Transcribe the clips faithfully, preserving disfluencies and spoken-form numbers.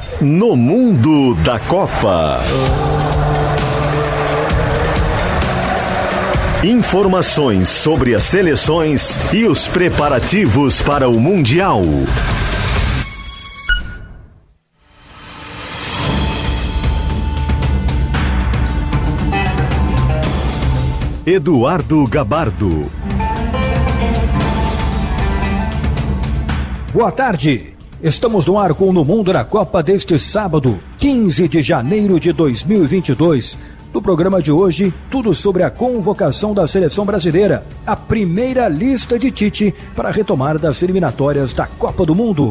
No Mundo da Copa. Informações sobre as seleções e os preparativos para o Mundial. Eduardo Gabardo. Boa tarde. Estamos no ar com o No Mundo da Copa deste sábado, quinze de janeiro de dois mil e vinte e dois. No programa de hoje, tudo sobre a convocação da seleção brasileira, a primeira lista de Tite para a retomada das eliminatórias da Copa do Mundo.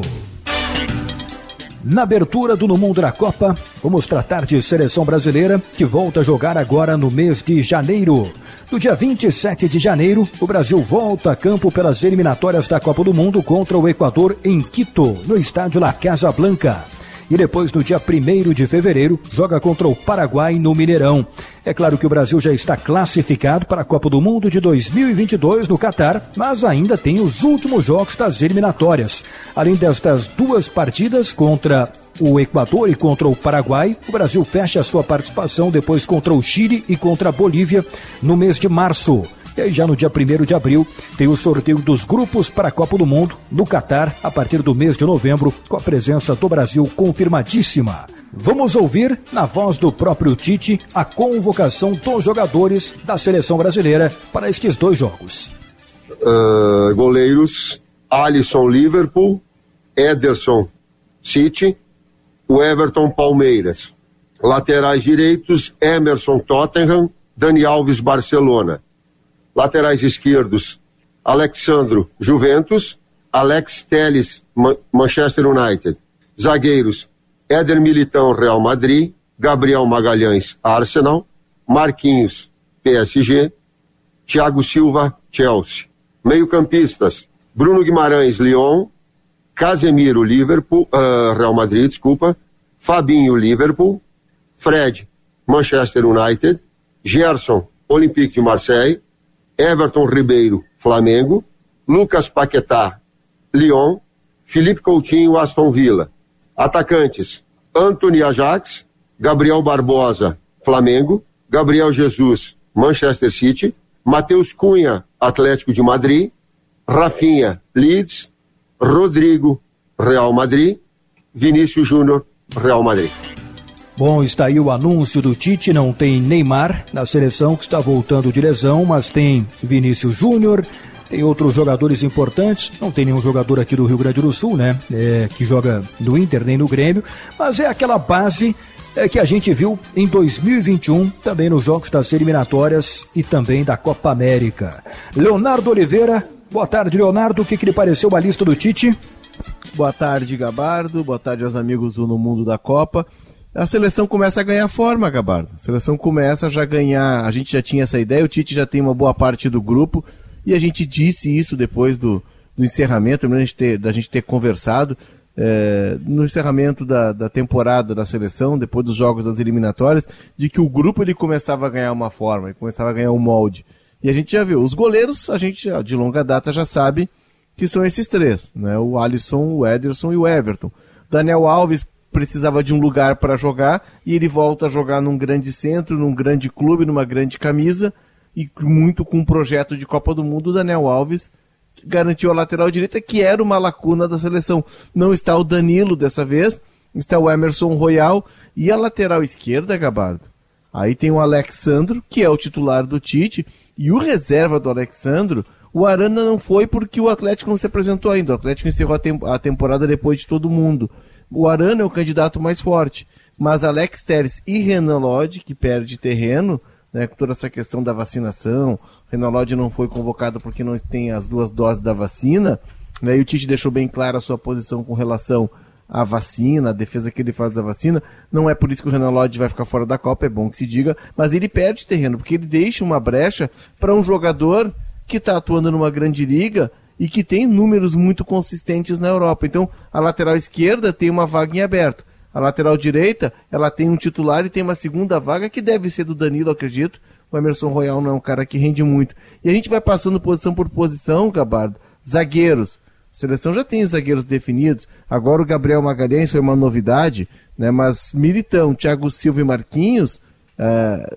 Na abertura do No Mundo da Copa, vamos tratar de seleção brasileira que volta a jogar agora no mês de janeiro. No dia vinte e sete de janeiro, o Brasil volta a campo pelas eliminatórias da Copa do Mundo contra o Equador em Quito, no estádio La Casablanca. E depois, no dia primeiro de fevereiro, joga contra o Paraguai no Mineirão. É claro que o Brasil já está classificado para a Copa do Mundo de dois mil e vinte e dois no Catar, mas ainda tem os últimos jogos das eliminatórias. Além destas duas partidas contra o Equador e contra o Paraguai, o Brasil fecha a sua participação depois contra o Chile e contra a Bolívia no mês de março. E aí já no dia primeiro de abril tem o sorteio dos grupos para a Copa do Mundo no Catar a partir do mês de novembro, com a presença do Brasil confirmadíssima. Vamos ouvir, na voz do próprio Tite, a convocação dos jogadores da seleção brasileira para estes dois jogos. Uh, goleiros, Alisson, Liverpool, Ederson, City, o Everton, Palmeiras. Laterais direitos, Emerson, Tottenham, Dani Alves, Barcelona. Laterais esquerdos, Alexandro, Juventus, Alex Telles, Ma- Manchester United. Zagueiros, Éder Militão, Real Madrid, Gabriel Magalhães, Arsenal, Marquinhos, P S G, Thiago Silva, Chelsea. Meio-campistas, Bruno Guimarães, Lyon, Casemiro, Liverpool, uh, Real Madrid, desculpa, Fabinho, Liverpool, Fred, Manchester United, Gerson, Olympique de Marseille, Everton Ribeiro, Flamengo, Lucas Paquetá, Lyon, Felipe Coutinho, Aston Villa. Atacantes, Anthony Ajax, Gabriel Barbosa, Flamengo, Gabriel Jesus, Manchester City, Matheus Cunha, Atlético de Madrid, Rafinha, Leeds, Rodrigo, Real Madrid, Vinícius Júnior, Real Madrid. Bom, está aí o anúncio do Tite, não tem Neymar na seleção, que está voltando de lesão, mas tem Vinícius Júnior, tem outros jogadores importantes, não tem nenhum jogador aqui do Rio Grande do Sul, né, é, que joga no Inter nem no Grêmio, mas é aquela base é, que a gente viu em dois mil e vinte e um, também nos jogos das eliminatórias e também da Copa América. Leonardo Oliveira, boa tarde, Leonardo, o que, que lhe pareceu a lista do Tite? Boa tarde, Gabardo, boa tarde aos amigos do No Mundo da Copa. A seleção começa a ganhar forma, Gabardo. A seleção começa a já ganhar, a gente já tinha essa ideia, o Tite já tem uma boa parte do grupo, e a gente disse isso depois do, do encerramento, da gente ter, da gente ter conversado, é, no encerramento da, da temporada da seleção, depois dos jogos das eliminatórias, de que o grupo ele começava a ganhar uma forma, ele começava a ganhar um molde. E a gente já viu, os goleiros, a gente de longa data já sabe que são esses três, né? O Alisson, o Ederson e o Everton. Daniel Alves precisava de um lugar para jogar e ele volta a jogar num grande centro, num grande clube, numa grande camisa e muito com um projeto de Copa do Mundo. O Daniel Alves garantiu a lateral direita, que era uma lacuna da seleção. Não está o Danilo dessa vez, está o Emerson Royal e a lateral esquerda, Gabardo. Aí tem o Alexandro, que é o titular do Tite, e o reserva do Alexandro, o Arana não foi porque o Atlético não se apresentou ainda. O Atlético encerrou a, tem- a temporada depois de todo mundo. O Arana é o candidato mais forte, mas Alex Telles e Renan Lodge, que perde terreno, né, com toda essa questão da vacinação, Renan Lodge não foi convocado porque não tem as duas doses da vacina, né, e o Tite deixou bem clara a sua posição com relação à vacina, a defesa que ele faz da vacina. Não é por isso que o Renan Lodge vai ficar fora da Copa, é bom que se diga, mas ele perde terreno, porque ele deixa uma brecha para um jogador que está atuando numa grande liga e que tem números muito consistentes na Europa. Então, a lateral esquerda tem uma vaga em aberto. A lateral direita, ela tem um titular e tem uma segunda vaga que deve ser do Danilo, acredito. O Emerson Royal não é um cara que rende muito. E a gente vai passando posição por posição, Gabardo. Zagueiros. seleção já tem os zagueiros definidos. Agora o Gabriel Magalhães foi uma novidade, né? Mas Militão, Thiago Silva e Marquinhos é,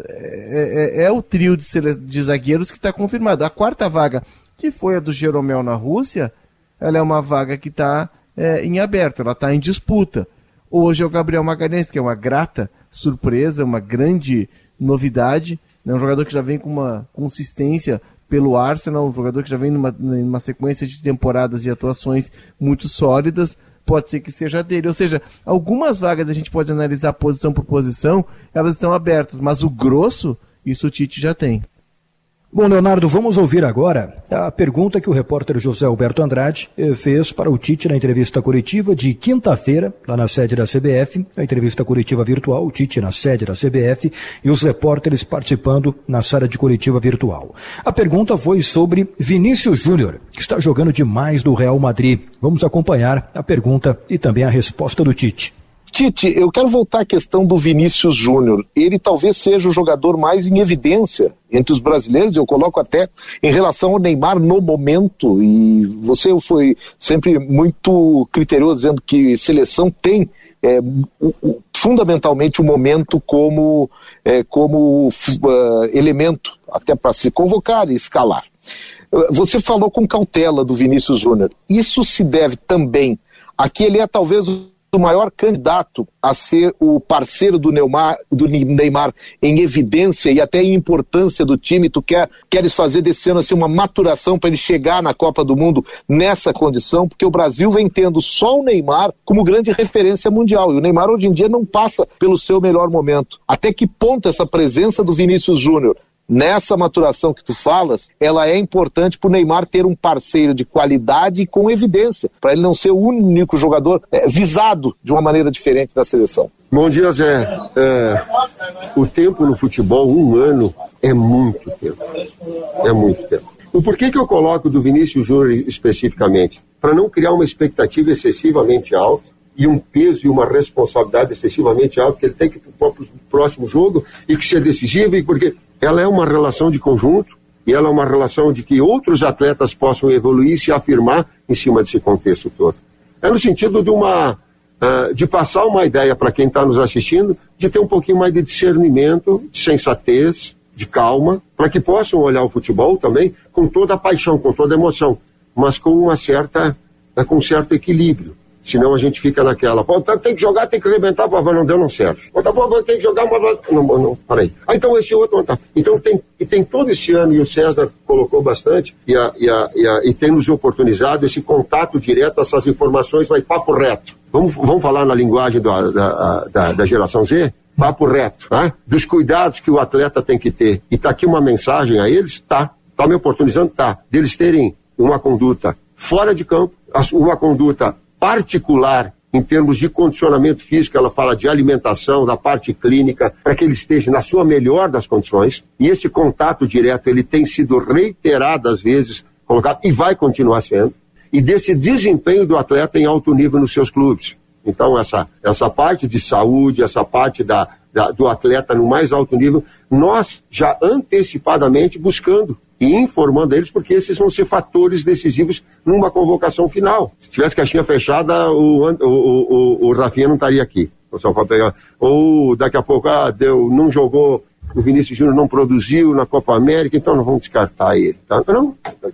é, é o trio de, sele... de zagueiros que está confirmado. A quarta vaga, que foi a do Jeromel na Rússia, ela é uma vaga que está é, em aberto, ela está em disputa. Hoje é o Gabriel Magalhães, que é uma grata surpresa, uma grande novidade, né? Um jogador que já vem com uma consistência pelo Arsenal, um jogador que já vem numa, numa sequência de temporadas e atuações muito sólidas, pode ser que seja dele. Ou seja, algumas vagas a gente pode analisar posição por posição, elas estão abertas, mas o grosso, isso o Tite já tem. Bom, Leonardo, vamos ouvir agora a pergunta que o repórter José Alberto Andrade fez para o Tite na entrevista coletiva de quinta-feira, lá na sede da C B F, a entrevista coletiva virtual, o Tite na sede da C B F e os repórteres participando na sala de coletiva virtual. A pergunta foi sobre Vinícius Júnior, que está jogando demais no Real Madrid. Vamos acompanhar a pergunta e também a resposta do Tite. Tite, eu quero voltar à questão do Vinícius Júnior. Ele talvez seja o jogador mais em evidência entre os brasileiros, eu coloco até em relação ao Neymar no momento, e você foi sempre muito criterioso dizendo que seleção tem é, o, o, fundamentalmente o momento como, é, como uh, elemento até para se convocar e escalar. Você falou com cautela do Vinícius Júnior. Isso se deve também a que ele é talvez o maior candidato a ser o parceiro do Neymar, do Neymar em evidência e até em importância do time. Tu quer, queres fazer desse ano assim, uma maturação para ele chegar na Copa do Mundo nessa condição, porque o Brasil vem tendo só o Neymar como grande referência mundial, e o Neymar hoje em dia não passa pelo seu melhor momento. Até que ponto essa presença do Vinícius Júnior nessa maturação que tu falas, ela é importante para o Neymar ter um parceiro de qualidade e com evidência, para ele não ser o único jogador é, visado de uma maneira diferente da seleção. Bom dia, Zé. É, o tempo no futebol, um ano, é muito tempo. É muito tempo. O porquê que eu coloco do Vinícius Júnior especificamente? Para não criar uma expectativa excessivamente alta e um peso e uma responsabilidade excessivamente alta, que ele tem que ir para o próximo jogo e que ser decisivo, e porque ela é uma relação de conjunto e ela é uma relação de que outros atletas possam evoluir e se afirmar em cima desse contexto todo. É no sentido de uma uh, de passar uma ideia para quem está nos assistindo, de ter um pouquinho mais de discernimento, de sensatez, de calma, para que possam olhar o futebol também com toda a paixão, com toda a emoção, mas com uma certa, uh, com um certo equilíbrio. Senão a gente fica naquela, pô, tem que jogar, tem que arrebentar, pô, não deu, não serve. Pô, tá bom, tem que jogar, mas não, não, peraí. Ah, então esse outro não tá. Então tem, e tem todo esse ano, e o César colocou bastante, e, a, e, a, e, a, e tem nos oportunizado esse contato direto, essas informações, vai papo reto. Vamos, vamos falar na linguagem da, da, da, da geração Z? Papo reto, tá? Dos cuidados que o atleta tem que ter. E tá aqui uma mensagem a eles, tá. Tá me oportunizando, tá. Deles terem uma conduta fora de campo, uma conduta particular em termos de condicionamento físico, ela fala de alimentação, da parte clínica, para que ele esteja na sua melhor das condições, e esse contato direto, ele tem sido reiteradas vezes colocado, e vai continuar sendo, e desse desempenho do atleta em alto nível nos seus clubes. Então essa, essa parte de saúde, essa parte da, da, do atleta no mais alto nível, nós já antecipadamente buscando e informando eles, porque esses vão ser fatores decisivos numa convocação final. Se tivesse caixinha fechada, o, o, o, o Rafinha não estaria aqui. Só para pegar. Ou daqui a pouco, ah, deu, não jogou, o Vinícius Júnior não produziu na Copa América, então não vamos descartar ele. Tá? Não,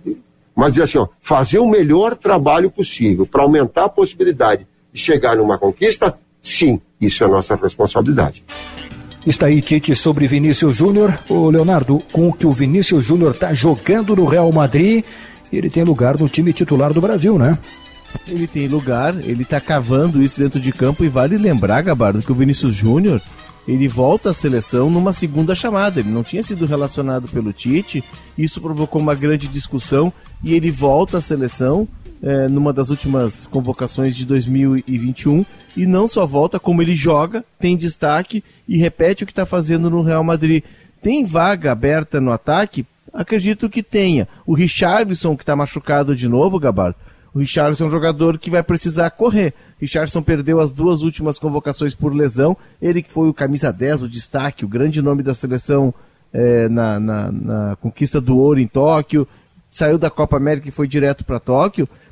mas dizer assim, ó, fazer o melhor trabalho possível para aumentar a possibilidade de chegar numa conquista, sim, isso é a nossa responsabilidade. Está aí, Tite, sobre Vinícius Júnior. Ô, Leonardo, com o que o Vinícius Júnior está jogando no Real Madrid, ele tem lugar no time titular do Brasil, né? Ele tem lugar, ele está cavando isso dentro de campo, e vale lembrar, Gabardo, que o Vinícius Júnior, ele volta à seleção numa segunda chamada. Ele não tinha sido relacionado pelo Tite, isso provocou uma grande discussão, e ele volta à seleção é, numa das últimas convocações de dois mil e vinte e um, e não só volta, como ele joga, tem destaque e repete o que está fazendo no Real Madrid. Tem vaga aberta no ataque? Acredito que tenha. O Richarlison, que está machucado de novo, Gabardo, o Richarlison é um jogador que vai precisar correr. Richarlison perdeu as duas últimas convocações por lesão, ele que foi o camisa dez, o destaque, o grande nome da seleção é, na, na, na conquista do ouro em Tóquio, saiu da Copa América e foi direto para Tóquio,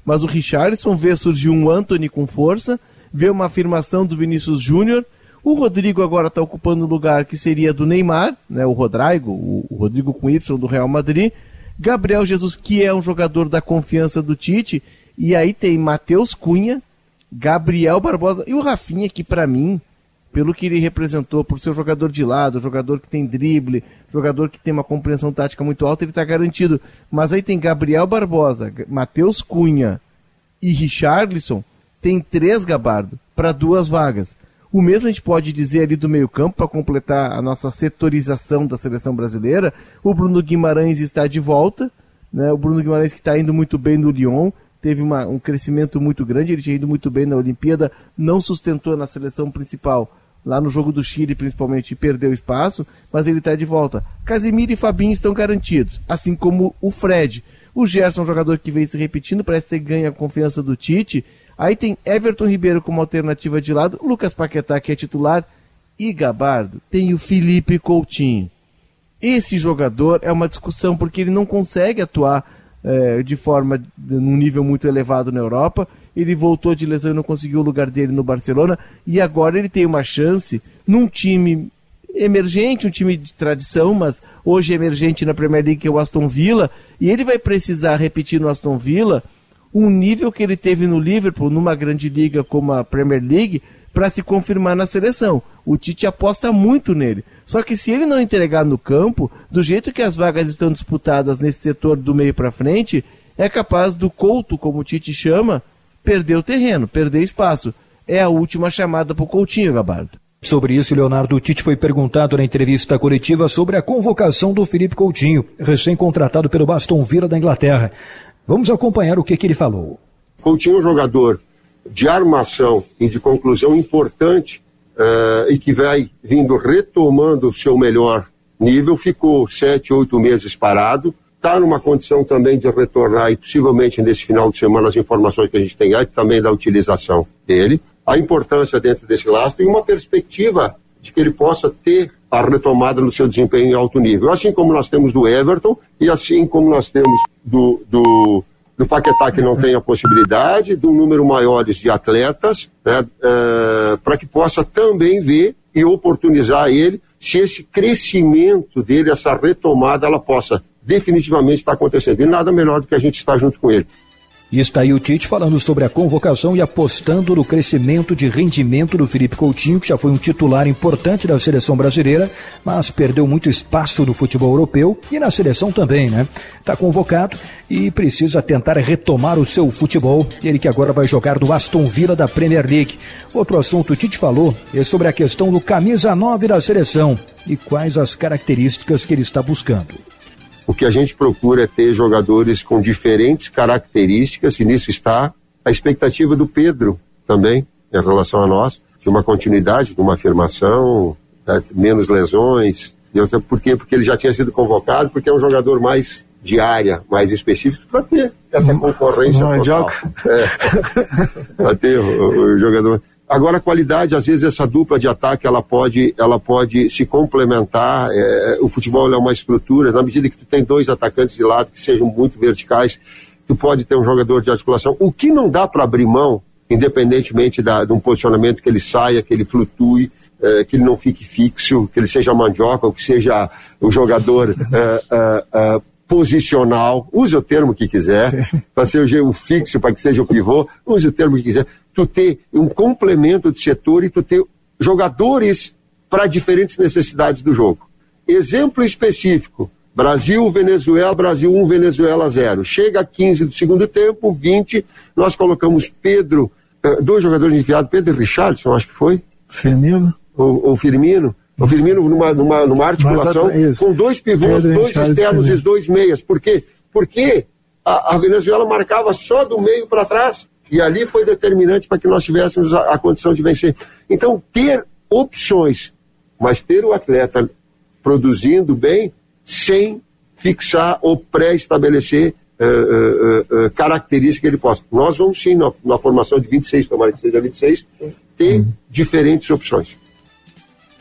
Mas o Richarlison vê surgir um Antony com força, vê uma afirmação do Vinícius Júnior. O Rodrigo agora está ocupando o lugar que seria do Neymar, né, o Rodrigo, o, o Rodrigo com Y do Real Madrid. Gabriel Jesus, que é um jogador da confiança do Tite. E aí tem Matheus Cunha, Gabriel Barbosa e o Rafinha, que para mim, pelo que ele representou, por ser um jogador de lado, jogador que tem drible, jogador que tem uma compreensão tática muito alta, ele está garantido. Mas aí tem Gabriel Barbosa, Matheus Cunha e Richarlison, tem três, Gabardo, para duas vagas. O mesmo a gente pode dizer ali do meio campo, para completar a nossa setorização da seleção brasileira. O Bruno Guimarães está de volta, né? O Bruno Guimarães que está indo muito bem no Lyon, teve uma, um crescimento muito grande, ele tinha ido muito bem na Olimpíada, não sustentou na seleção principal, lá no jogo do Chile principalmente, e perdeu espaço, mas ele está de volta. Casemiro e Fabinho estão garantidos, assim como o Fred. O Gerson, um jogador que vem se repetindo, parece que ganha a confiança do Tite. Aí tem Everton Ribeiro como alternativa de lado, Lucas Paquetá, que é titular, e Gabardo tem o Felipe Coutinho. Esse jogador é uma discussão, porque ele não consegue atuar é, de forma, num nível muito elevado na Europa. Ele voltou de lesão e não conseguiu o lugar dele no Barcelona, e agora ele tem uma chance num time emergente, um time de tradição, mas hoje emergente na Premier League, que é o Aston Villa, e ele vai precisar repetir no Aston Villa um nível que ele teve no Liverpool, numa grande liga como a Premier League, para se confirmar na seleção. O Tite aposta muito nele. Só que se ele não entregar no campo, do jeito que as vagas estão disputadas nesse setor do meio para frente, é capaz do Couto, como o Tite chama, perder o terreno, perder espaço. É a última chamada para o Coutinho, Gabardo. Sobre isso, Leonardo, Tite foi perguntado na entrevista coletiva sobre a convocação do Felipe Coutinho, recém-contratado pelo Aston Villa da Inglaterra. Vamos acompanhar o que, que ele falou. Coutinho é um jogador de armação e de conclusão importante uh, e que vai vindo retomando o seu melhor nível. Ficou sete, oito meses parado. Está numa condição também de retornar e possivelmente nesse final de semana as informações que a gente tem aí também da utilização dele. A importância dentro desse lastro e uma perspectiva de que ele possa ter a retomada no seu desempenho em alto nível. Assim como nós temos do Everton e assim como nós temos do, do, do Paquetá, que não tem a possibilidade, do número maiores de atletas, né, uh, para que possa também ver e oportunizar ele se esse crescimento dele, essa retomada, ela possa definitivamente estar acontecendo. E nada melhor do que a gente estar junto com ele. E está aí o Tite falando sobre a convocação e apostando no crescimento de rendimento do Felipe Coutinho, que já foi um titular importante da seleção brasileira, mas perdeu muito espaço no futebol europeu e na seleção também, né? Está convocado e precisa tentar retomar o seu futebol, ele que agora vai jogar no Aston Villa da Premier League. Outro assunto, o Tite falou, é sobre a questão do camisa nove da seleção e quais as características que ele está buscando. O que a gente procura é ter jogadores com diferentes características, e nisso está a expectativa do Pedro também, em relação a nós, de uma continuidade, de uma afirmação, né, menos lesões. Por quê? Porque ele já tinha sido convocado, porque é um jogador mais de área, mais específico, para ter essa concorrência não, total. É, para ter o, o jogador... Agora, a qualidade, às vezes, essa dupla de ataque, ela pode, ela pode se complementar. É, o futebol é uma estrutura. Na medida que tu tem dois atacantes de lado que sejam muito verticais, tu pode ter um jogador de articulação. O que não dá para abrir mão, independentemente da, de um posicionamento que ele saia, que ele flutue, é, que ele não fique fixo, que ele seja mandioca, ou que seja um jogador é, é, é, posicional. Use o termo que quiser, para ser o fixo, para que seja o pivô. Use o termo que quiser. Tu ter um complemento de setor e tu ter jogadores para diferentes necessidades do jogo. Exemplo específico, Brasil-Venezuela, Brasil um, Venezuela zero. Chega a quinze do segundo tempo, vinte, nós colocamos Pedro, dois jogadores enfiados, Pedro e Richarlison, acho que foi. Firmino. O, o Firmino. O Firmino numa, numa, numa articulação com dois pivôs, Pedro, dois externos e dois meias. Por quê? Porque a, a Venezuela marcava só do meio para trás. E ali foi determinante para que nós tivéssemos a, a condição de vencer. Então, ter opções, mas ter o atleta produzindo bem, sem fixar ou pré-estabelecer uh, uh, uh, características que ele possa. Nós vamos sim, na, na formação de vinte e seis, tomara que seja vinte e seis, ter uhum. diferentes opções.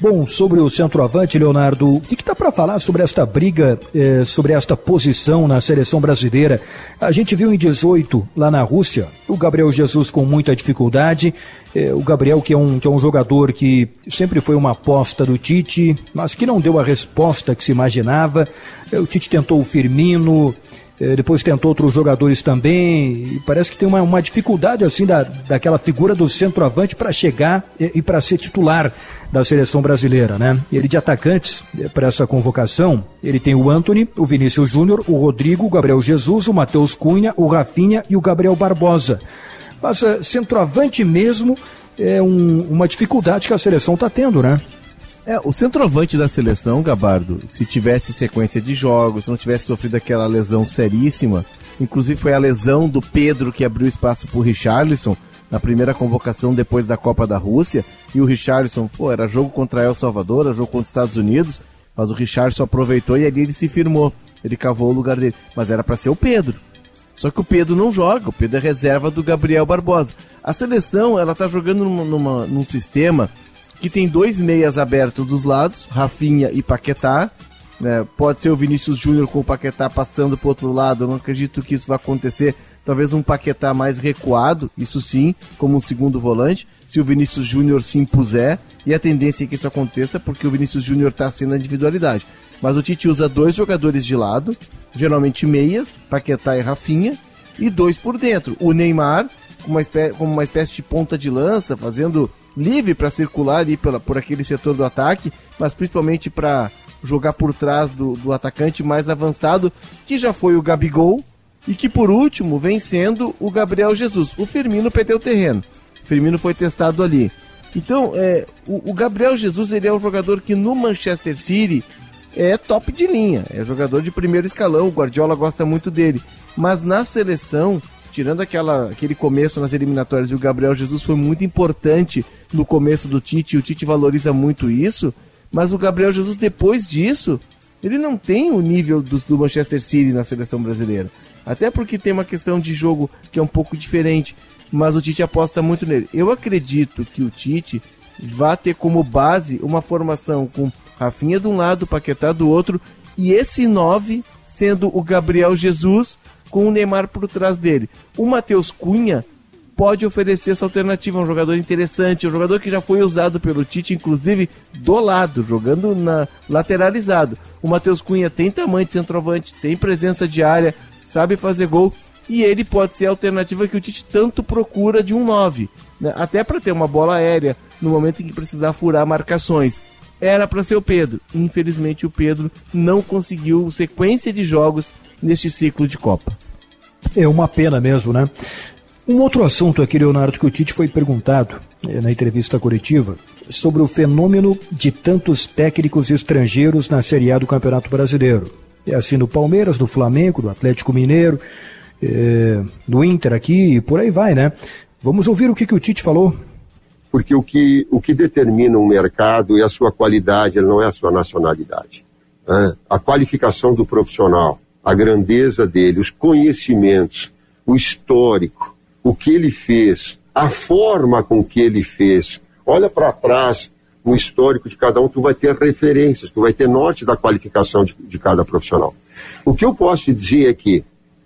Bom, sobre o centroavante, Leonardo, o que está para falar sobre esta briga, eh, sobre esta posição na seleção brasileira? A gente viu em dezoito, lá na Rússia, o Gabriel Jesus com muita dificuldade, eh, o Gabriel que é, um, que é um jogador que sempre foi uma aposta do Tite, mas que não deu a resposta que se imaginava. Eh, o Tite tentou o Firmino, eh, depois tentou outros jogadores também, e parece que tem uma, uma dificuldade assim da, daquela figura do centroavante para chegar e, e para ser titular da seleção brasileira, né? Ele de atacantes, para essa convocação, ele tem o Antony, o Vinícius Júnior, o Rodrigo, o Gabriel Jesus, o Matheus Cunha, o Rafinha e o Gabriel Barbosa. Mas uh, centroavante mesmo é um, uma dificuldade que a seleção está tendo, né? É, o centroavante da seleção, Gabardo, se tivesse sequência de jogos, se não tivesse sofrido aquela lesão seríssima, inclusive foi a lesão do Pedro que abriu espaço para o Richarlison, na primeira convocação depois da Copa da Rússia, e o Richarlison, pô, era jogo contra El Salvador, era jogo contra os Estados Unidos, mas o Richarlison aproveitou e ali ele se firmou, ele cavou o lugar dele, mas era para ser o Pedro. Só que o Pedro não joga, o Pedro é reserva do Gabriel Barbosa. A seleção, ela tá jogando numa, numa, num sistema que tem dois meias abertos dos lados, Rafinha e Paquetá, né? Pode ser o Vinícius Júnior com o Paquetá passando para o outro lado, eu não acredito que isso vai acontecer. Talvez um Paquetá mais recuado, isso sim, como um segundo volante, se o Vinícius Júnior se impuser, e a tendência é que isso aconteça porque o Vinícius Júnior está sendo a individualidade. Mas o Tite usa dois jogadores de lado, geralmente meias, Paquetá e Rafinha, e dois por dentro. O Neymar, como uma espécie, como uma espécie de ponta de lança, fazendo livre para circular ali pela, por aquele setor do ataque, mas principalmente para jogar por trás do, do atacante mais avançado, que já foi o Gabigol, e que por último vem sendo o Gabriel Jesus. O Firmino perdeu o terreno, o Firmino foi testado ali. Então, é, o, o Gabriel Jesus, ele é um jogador que no Manchester City é top de linha, é jogador de primeiro escalão, o Guardiola gosta muito dele, mas na seleção, tirando aquela, aquele começo nas eliminatórias, e o Gabriel Jesus foi muito importante no começo do Tite, e o Tite valoriza muito isso, mas o Gabriel Jesus depois disso, ele não tem o nível do, do Manchester City na seleção brasileira. Até porque tem uma questão de jogo que é um pouco diferente, mas o Tite aposta muito nele. Eu acredito que o Tite vai ter como base uma formação com Rafinha de um lado, Paquetá do outro, e esse nove sendo o Gabriel Jesus com o Neymar por trás dele. O Matheus Cunha pode oferecer essa alternativa, é um jogador interessante, é um jogador que já foi usado pelo Tite, inclusive do lado, jogando na lateralizado. O Matheus Cunha tem tamanho de centroavante, tem presença de área, sabe fazer gol, e ele pode ser a alternativa que o Tite tanto procura de um nove, né? Até para ter uma bola aérea no momento em que precisar furar marcações. Era para ser o Pedro, infelizmente o Pedro não conseguiu sequência de jogos neste ciclo de Copa. É uma pena mesmo, né? Um outro assunto aqui, Leonardo, que o Tite foi perguntado é, na entrevista coletiva, sobre o fenômeno de tantos técnicos estrangeiros na Série A do Campeonato Brasileiro. É assim no Palmeiras, do Flamengo, do Atlético Mineiro, é, do Inter aqui e por aí vai, né? Vamos ouvir o que, que o Tite falou. Porque o que, o que determina um mercado é a sua qualidade, não é a sua nacionalidade. Né? A qualificação do profissional, a grandeza dele, os conhecimentos, o histórico, o que ele fez, a forma com que ele fez. Olha para trás no histórico de cada um, tu vai ter referências, tu vai ter norte da qualificação de, de cada profissional. O que eu posso te dizer é que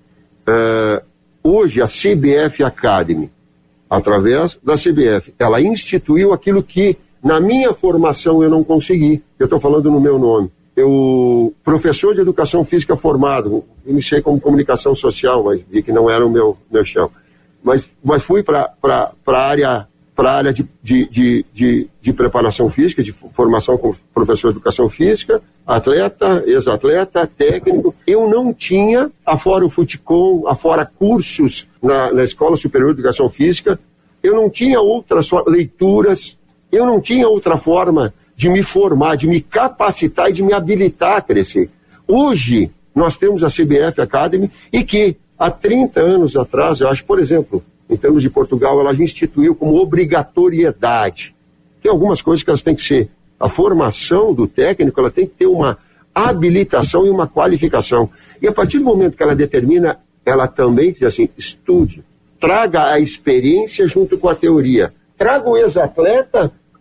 uh, hoje a C B F Academy, através da C B F, ela instituiu aquilo que na minha formação eu não consegui. Eu estou falando no meu nome. Eu, professor de educação física formado, iniciei como comunicação social, mas vi que não era o meu, meu chão. Mas, mas fui para a área, pra área de, de, de, de, de preparação física, de formação como professor de educação física, atleta, ex-atleta, técnico. Eu não tinha, afora o Futicom, afora cursos na, na Escola Superior de Educação Física, eu não tinha outras leituras, eu não tinha outra forma de me formar, de me capacitar e de me habilitar a crescer. Hoje, nós temos a C B F Academy e que, há trinta anos atrás, eu acho, por exemplo, em termos de Portugal, ela instituiu como obrigatoriedade. Tem algumas coisas que elas têm que ser. A formação do técnico, ela tem que ter uma habilitação e uma qualificação. E a partir do momento que ela determina, ela também diz assim, estude, traga a experiência junto com a teoria. Traga o ex-atleta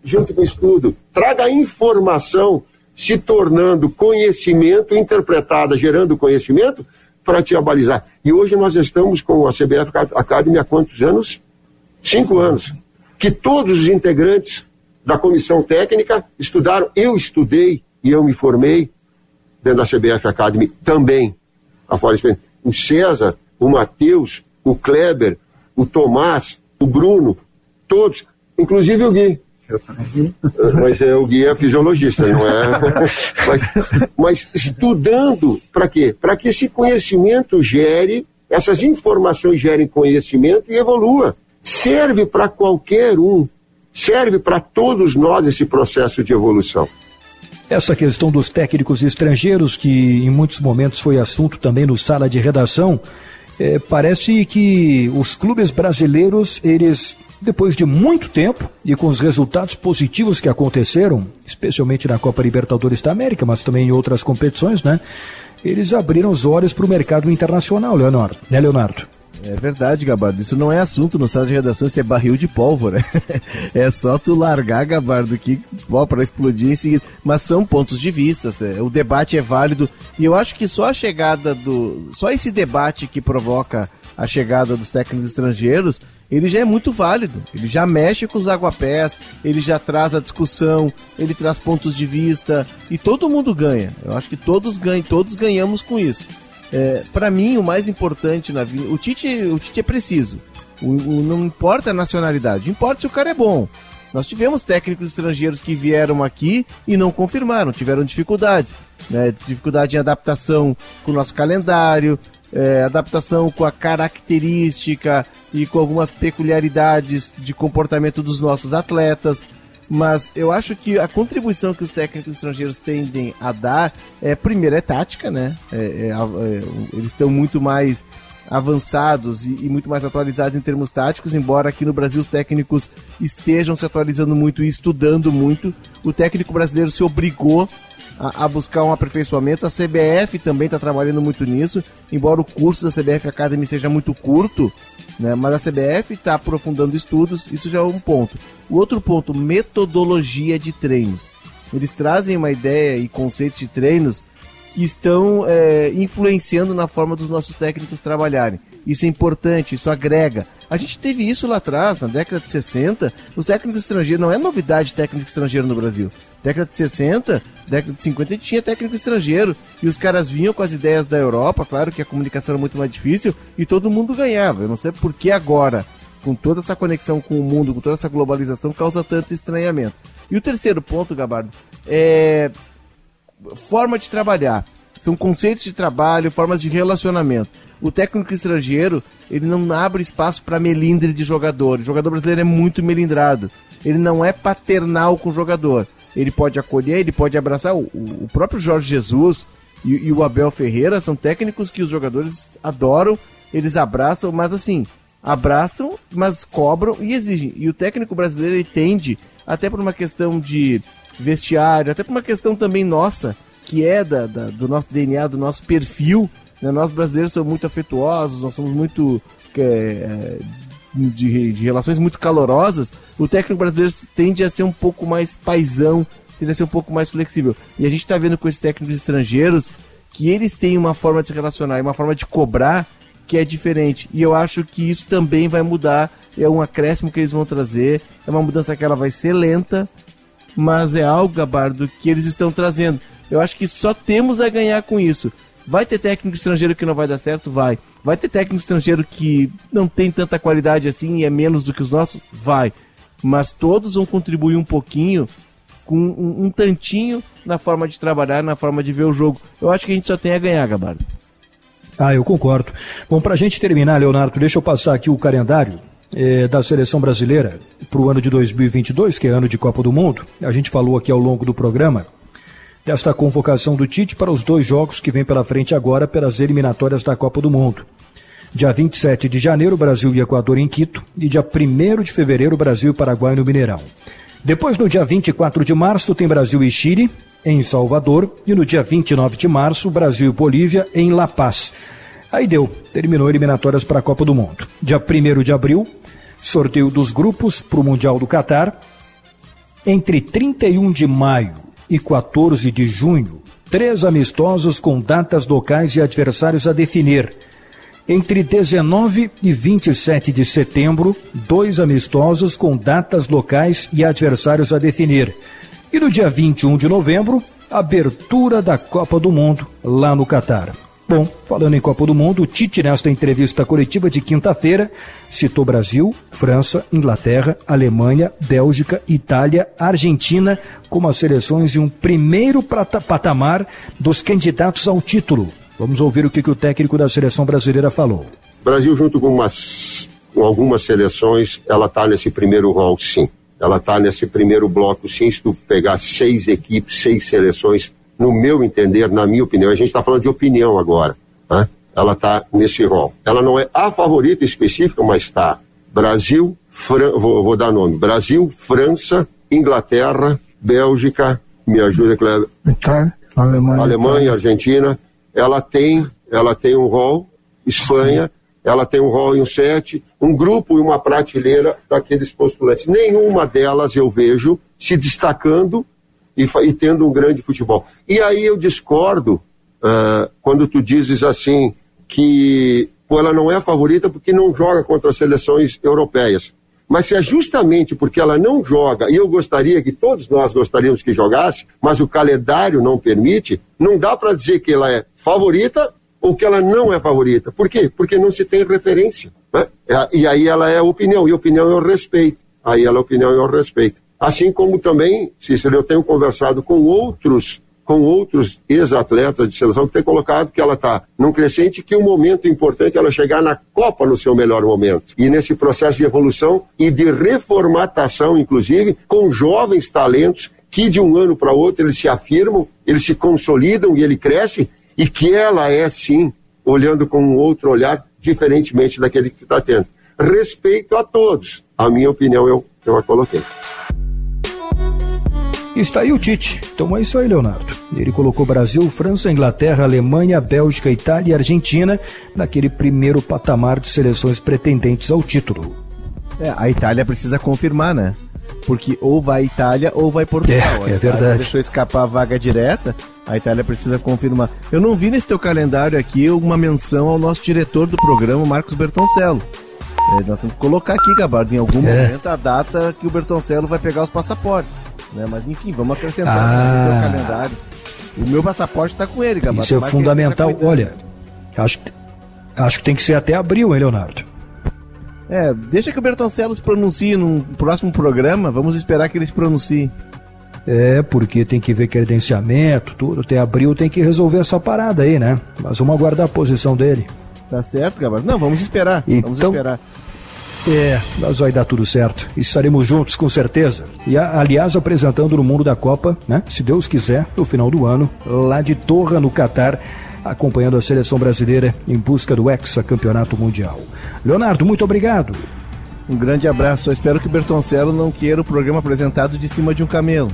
junto com o estudo. Traga a informação se tornando conhecimento, interpretada, gerando conhecimento, para te abalizar. E hoje nós estamos com a C B F Academy há quantos anos? Cinco anos. Que todos os integrantes da comissão técnica estudaram. Eu estudei e eu me formei dentro da C B F Academy também. Afora o César, o Matheus, o Kleber, o Tomás, o Bruno, todos, inclusive o Gui. Eu também. Mas é, o Gui é fisiologista, não é? mas, mas estudando para quê? Para que esse conhecimento gere, essas informações gerem conhecimento e evolua. Serve para qualquer um, serve para todos nós esse processo de evolução. Essa questão dos técnicos estrangeiros, que em muitos momentos foi assunto também no Sala de Redação, é, parece que os clubes brasileiros, eles, depois de muito tempo e com os resultados positivos que aconteceram, especialmente na Copa Libertadores da América, mas também em outras competições, né? Eles abriram os olhos para o mercado internacional, Leonardo. Né, Leonardo? É verdade, Gabardo. Isso não é assunto no Sala de Redação, isso é barril de pólvora. É só tu largar, Gabardo, que para explodir em seguida. Mas são pontos de vista, o debate é válido. E eu acho que só a chegada do... Só esse debate que provoca a chegada dos técnicos estrangeiros, ele já é muito válido. Ele já mexe com os aguapés, ele já traz a discussão, ele traz pontos de vista e todo mundo ganha. Eu acho que todos ganham, todos ganhamos com isso. É, para mim, o mais importante na vida... O Tite, o Tite é preciso. O, o, não importa a nacionalidade, importa se o cara é bom. Nós tivemos técnicos estrangeiros que vieram aqui e não confirmaram, tiveram dificuldades. Né? Dificuldade em adaptação com o nosso calendário, é, adaptação com a característica e com algumas peculiaridades de comportamento dos nossos atletas. Mas eu acho que a contribuição que os técnicos estrangeiros tendem a dar, é, primeiro, é tática, né? É, é, é, eles estão muito mais avançados e, e muito mais atualizados em termos táticos, embora aqui no Brasil os técnicos estejam se atualizando muito e estudando muito. O técnico brasileiro se obrigou a, a buscar um aperfeiçoamento. A C B F também está trabalhando muito nisso, embora o curso da C B F Academy seja muito curto, né, mas a C B F está aprofundando estudos, isso já é um ponto. O outro ponto, metodologia de treinos. Eles trazem uma ideia e conceitos de treinos que estão é, influenciando na forma dos nossos técnicos trabalharem. Isso é importante, isso agrega. A gente teve isso lá atrás, na década de sessenta, os técnicos estrangeiros, não é novidade técnico estrangeiro no Brasil. Década de sessenta, década de cinquenta, a gente tinha técnico estrangeiro, e os caras vinham com as ideias da Europa, claro que a comunicação era muito mais difícil, e todo mundo ganhava. Eu não sei por que agora, com toda essa conexão com o mundo, com toda essa globalização, causa tanto estranhamento. E o terceiro ponto, Gabardo, é forma de trabalhar. São conceitos de trabalho, formas de relacionamento. O técnico estrangeiro, ele não abre espaço para melindre de jogador. O jogador brasileiro é muito melindrado. Ele não é paternal com o jogador. Ele pode acolher, ele pode abraçar. O, o próprio Jorge Jesus e, e o Abel Ferreira são técnicos que os jogadores adoram, eles abraçam, mas assim, abraçam, mas cobram e exigem. E o técnico brasileiro, ele tende, até por uma questão de vestiário, até por uma questão também nossa, que é da, da, do nosso D N A, do nosso perfil, né? Nós brasileiros somos muito afetuosos, nós somos muito é, de, de relações muito calorosas. O técnico brasileiro tende a ser um pouco mais paisão, tende a ser um pouco mais flexível. E a gente está vendo com esses técnicos estrangeiros que eles têm uma forma de se relacionar e uma forma de cobrar que é diferente. E eu acho que isso também vai mudar, é um acréscimo que eles vão trazer, é uma mudança que ela vai ser lenta, mas é algo, Gabardo, que eles estão trazendo. Eu acho que só temos a ganhar com isso. Vai ter técnico estrangeiro que não vai dar certo? Vai. Vai ter técnico estrangeiro que não tem tanta qualidade assim e é menos do que os nossos? Vai. Mas todos vão contribuir um pouquinho, com um, um tantinho na forma de trabalhar, na forma de ver o jogo. Eu acho que a gente só tem a ganhar, Gabardo. Ah, eu concordo. Bom, pra gente terminar, Leonardo, deixa eu passar aqui o calendário é, da seleção brasileira para o ano de dois mil e vinte e dois, que é ano de Copa do Mundo. A gente falou aqui ao longo do programa desta convocação do Tite para os dois jogos que vem pela frente agora pelas eliminatórias da Copa do Mundo. Dia vinte e sete de janeiro, Brasil e Equador em Quito, e dia primeiro de fevereiro, Brasil e Paraguai no Mineirão. Depois, no dia vinte e quatro de março, tem Brasil e Chile, em Salvador, e no dia vinte e nove de março, Brasil e Bolívia, em La Paz. Aí deu, terminou eliminatórias para a Copa do Mundo. Dia primeiro de abril, sorteio dos grupos para o Mundial do Catar. Entre trinta e um de maio e quatorze de junho, três amistosos com datas locais e adversários a definir. Entre dezenove e vinte e sete de setembro, dois amistosos com datas locais e adversários a definir. E no dia vinte e um de novembro, abertura da Copa do Mundo lá no Catar. Bom, falando em Copa do Mundo, o Tite, nesta entrevista coletiva de quinta-feira, citou Brasil, França, Inglaterra, Alemanha, Bélgica, Itália, Argentina como as seleções em um primeiro patamar dos candidatos ao título. Vamos ouvir o que, que o técnico da seleção brasileira falou. Brasil, junto com, umas, com algumas seleções, ela está nesse primeiro rol, sim. Ela está nesse primeiro bloco, sim. Se tu pegar seis equipes, seis seleções, no meu entender, na minha opinião, a gente está falando de opinião agora, né? Ela está nesse rol. Ela não é a favorita específica, mas está Brasil, Fran... vou, vou dar nome, Brasil, França, Inglaterra, Bélgica, me ajuda, Cleber. Itália, Alemanha, Alemanha, Argentina. Ela tem, ela tem um rol, Espanha, ela tem um rol e um set, um grupo e uma prateleira daqueles postulantes. Nenhuma delas eu vejo se destacando e, e tendo um grande futebol. E aí eu discordo uh, quando tu dizes assim que pô, ela não é a favorita porque não joga contra as seleções europeias. Mas se é justamente porque ela não joga, e eu gostaria que todos nós gostaríamos que jogasse, mas o calendário não permite, não dá para dizer que ela é favorita ou que ela não é favorita. Por quê? Porque não se tem referência, né? E aí ela é opinião, e opinião eu respeito. Aí ela é opinião eu respeito. Assim como também, Cícero, eu tenho conversado com outros, com outros ex-atletas de seleção que têm colocado que ela está num crescente, que o momento importante é ela chegar na Copa no seu melhor momento. E nesse processo de evolução e de reformatação, inclusive, com jovens talentos que de um ano para outro eles se afirmam, eles se consolidam e ele cresce, e que ela é, sim, olhando com um outro olhar, diferentemente daquele que está tendo. Respeito a todos. A minha opinião eu, eu a coloquei. Está aí o Tite. Então é isso aí, Leonardo. Ele colocou Brasil, França, Inglaterra, Alemanha, Bélgica, Itália e Argentina naquele primeiro patamar de seleções pretendentes ao título. É, a Itália precisa confirmar, né? Porque ou vai Itália ou vai Portugal. É, é verdade. Deixou escapar a vaga direta, a Itália precisa confirmar. Eu não vi nesse teu calendário aqui uma menção ao nosso diretor do programa, Marcos Bertoncello. É, nós temos que colocar aqui, Gabardo, em algum é. momento a data que o Bertoncello vai pegar os passaportes. Né? Mas enfim, vamos acrescentar ah. no teu calendário. O meu passaporte está com ele, Gabardo. Isso é fundamental. Olha, acho, acho que tem que ser até abril, hein, Leonardo? É, deixa que o Bertoncello se pronuncie num próximo programa, vamos esperar que ele se pronuncie. É, porque tem que ver credenciamento, tudo, até abril tem que resolver essa parada aí, né? Mas vamos aguardar a posição dele. Tá certo, Gabardo? Não, vamos esperar, então, vamos esperar. É, mas vai dar tudo certo, e estaremos juntos com certeza. E aliás, apresentando no Mundo da Copa, né? Se Deus quiser, no final do ano, lá de Doha, no Catar, acompanhando a seleção brasileira em busca do hexacampeonato mundial. Leonardo, muito obrigado. Um grande abraço. Eu espero que o Bertoncello não queira o programa apresentado de cima de um camelo.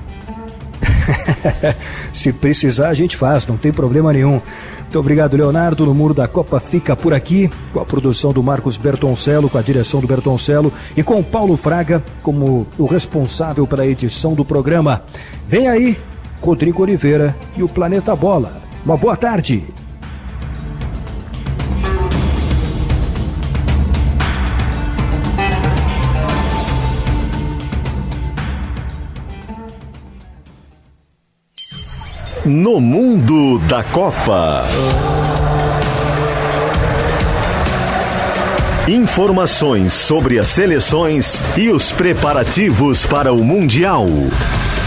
Se precisar, a gente faz, não tem problema nenhum. Muito obrigado, Leonardo. No Muro da Copa fica por aqui, com a produção do Marcos Bertoncello, com a direção do Bertoncello e com o Paulo Fraga como o responsável pela edição do programa. Vem aí, Rodrigo Oliveira e o Planeta Bola. Uma boa tarde. No Mundo da Copa. Informações sobre as seleções e os preparativos para o Mundial.